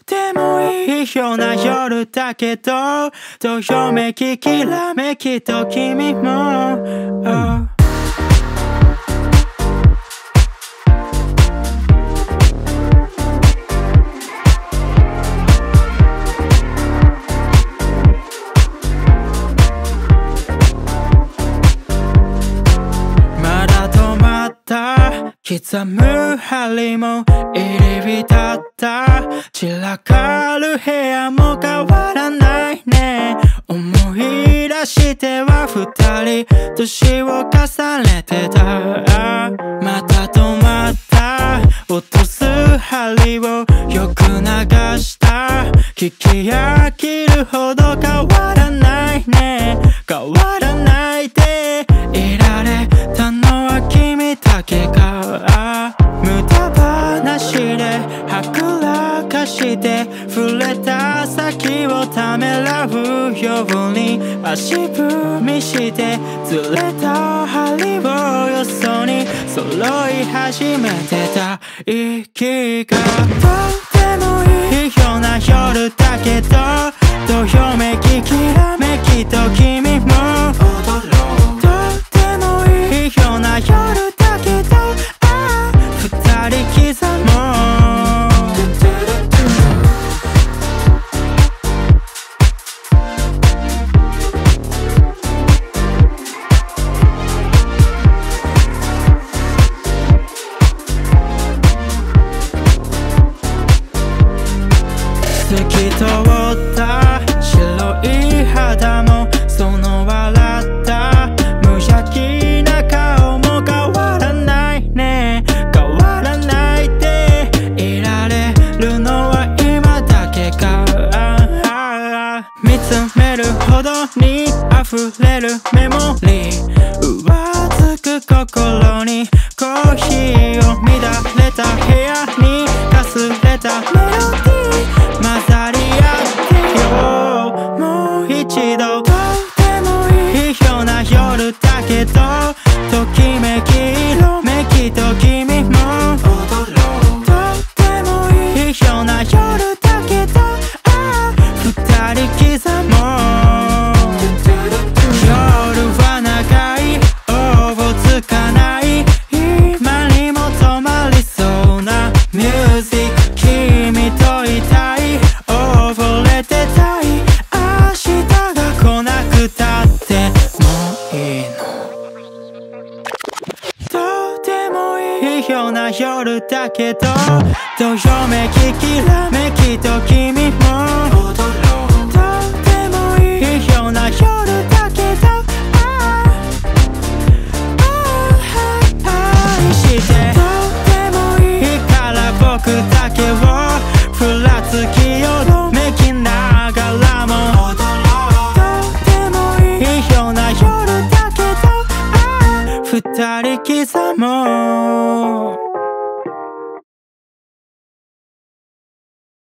でもいいような夜だけどどよめききらめきと君も、刻む針も入り浸った散らかる部屋も変わらないね思い出しては二人年を重ねてたまた止まった落とす針をよく流した聞き飽きるほど変わらないね変わらないでいられたのは君だけか無駄話ではぐらかして触れた先をためらうように足踏みしてずれた針をよそに揃い始めてた息がとてもいいような夜だけどどよめききらめきと君も踊ろうとてもいいような夜だけど二人刻もう透き通った白い肌もその笑った無邪気な顔も変わらないね変わらないでいられるのは今だけか見つめるほどに溢れるメモリー上つく心にコーヒーを乱れた部屋にかすれたメロディー混ざり合ってよもう一度とてもいいような夜だけどときめき色めきと君も踊ろうとてもいいような夜だけど二人刻もう夜は長いおぼつかない今にも止まりそうなミュージック君といたい溺れてたい明日が来なくたってもういいのとてもいいような夜だけどどよめききらめきと君も踊ろうとてもいいような夜だけど愛してとてもいいから僕だけをふらつきよどめきながらも踊ろうとてもいいような夜だけど二人刻もう